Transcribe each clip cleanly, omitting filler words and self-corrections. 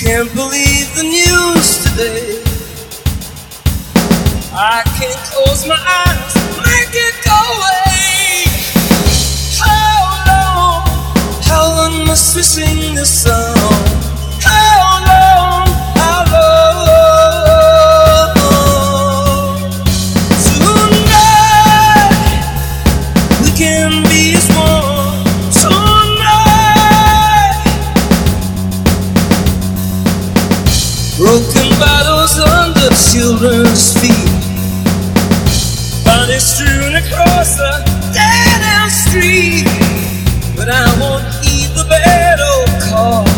Can't believe the news today. I can't close my eyes, make it go away. How long must we sing this song? How long, how long? Tonight we can be as one. Tonight, broken bottles under children's feet, bodies strewn across the dead-end street. But I won't heed the bad old call.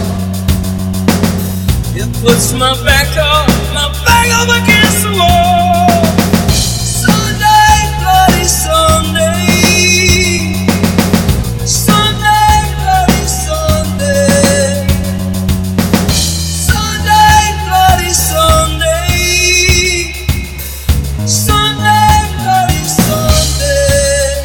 It puts my back up against the wall. Sunday, bloody Sunday. Sunday, bloody Sunday. Sunday, bloody Sunday. Sunday, bloody Sunday.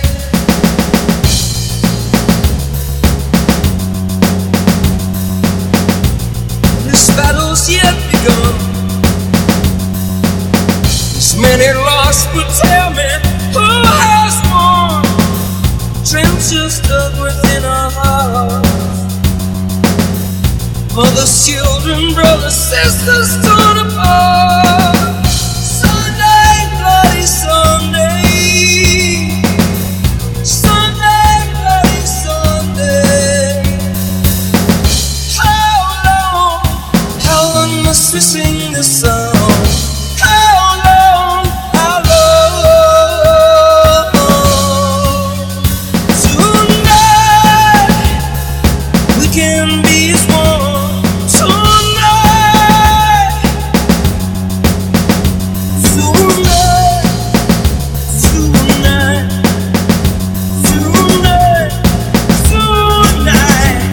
This battle's yet begun. There's many lost, but tell me who has won? Trenches dug within our hearts, mothers, children, brothers, sisters torn apart. Sunday, bloody Sunday. Sunday, bloody Sunday. How long must we sing this song? How long, how long? Tonight we can be as one. Tonight, tonight, tonight, tonight, tonight.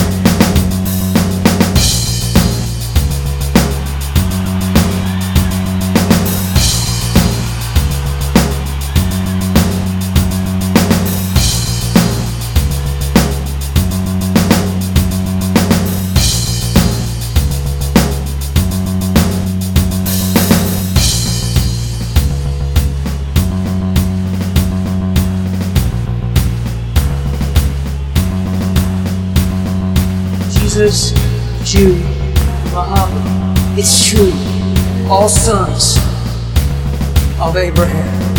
Jesus, Jew, Muhammad, it's true, all sons of Abraham.